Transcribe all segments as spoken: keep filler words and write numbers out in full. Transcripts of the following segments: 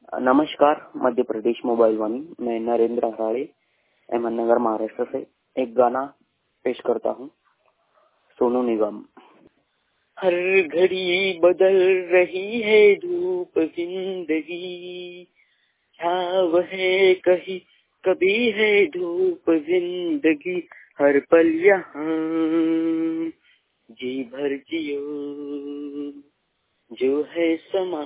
नमस्कार, मध्य प्रदेश मोबाइल वाणी। मैं नरेंद्र हराड़े अहमदनगर महाराष्ट्र से एक गाना पेश करता हूँ। सोनू निगम। हर घड़ी बदल रही है धूप जिंदगी, छाव है कहीं कभी है धूप जिंदगी, हर पल यहाँ जी भर जियो, जो है समा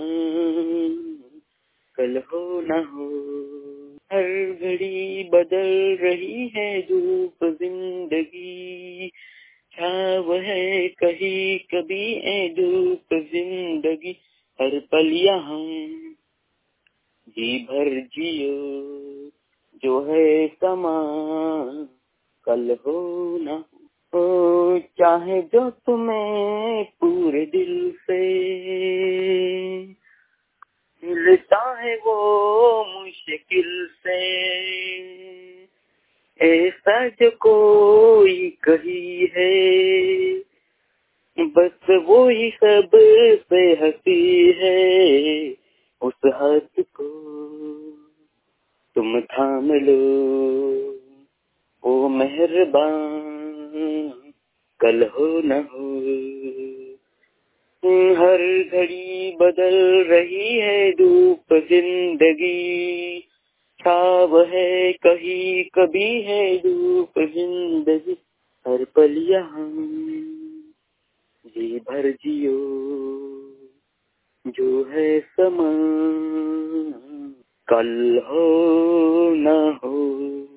कल हो न हो। हर घड़ी बदल रही है धूप जिंदगी, छाव है कहीं कभी है धूप जिंदगी, हर पल यहाँ जी भर जियो, जो है समा कल हो न हो। चाहे जो तुम्हें पूरे दिल से मिलता है वो मुश्किल से, ऐसा जो कोई कही है, बस वो ही सब से हंसी है। उस हाथ को तुम थाम लो, ओ मेहरबान कल हो न हो। हर घड़ी बदल रही है धूप जिंदगी, छाव है कहीं कभी है धूप जिंदगी, हर पल यहाँ जी भर जियो, जो है समा कल हो न हो।